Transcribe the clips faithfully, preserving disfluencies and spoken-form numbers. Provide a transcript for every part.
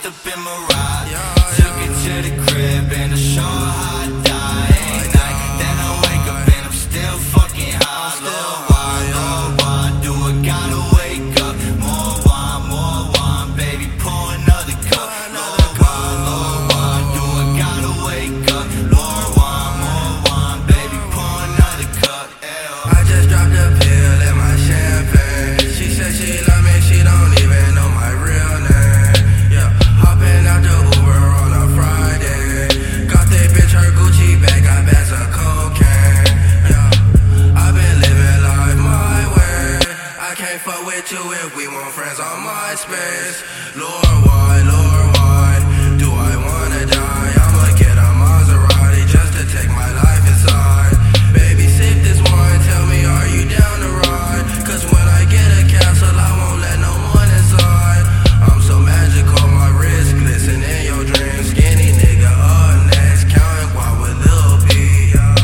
hopped up in my ride, took it to the crib and I show her how I die at night. Then I wake up and I'm still fucking high. Lord, why, Lord, why do I gotta wake up? More wine, more wine, baby, pour another cup. Lord, why, Lord, why do I gotta wake up? More wine, more wine, baby, pour another cup. Ew. I just dropped a pill in my champagne. She said she love me, she don't even know my real name. Yeah, hopping out the Uber on a Friday. Got that bitch her Gucci bag, got bags of cocaine. Yeah, I've been living life my way. I can't fuck with you if we want friends on MySpace. Lord, why, Lord, why do I wanna die? I'ma get a Maserati just to take my life inside. Baby, sip this wine, tell me, are you down to ride? Cause when I get a castle, I won't let no one inside. I'm so magical, my wrist glisten in your dreams. Skinny nigga up next, counting guap with Lil P, yeah.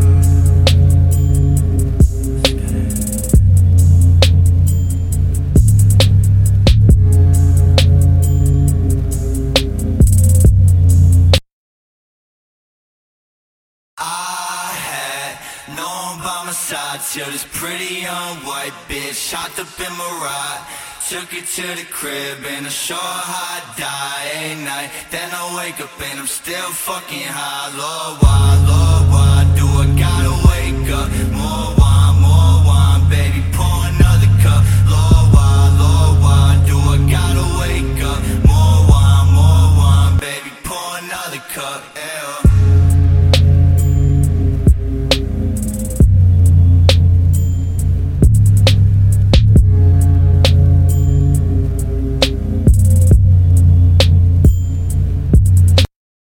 I had no one by my side till this pretty young white bitch hopped up in my ride, took it to the crib and I show her how I die at night. Then I wake up and I'm still fucking high. Lord, why?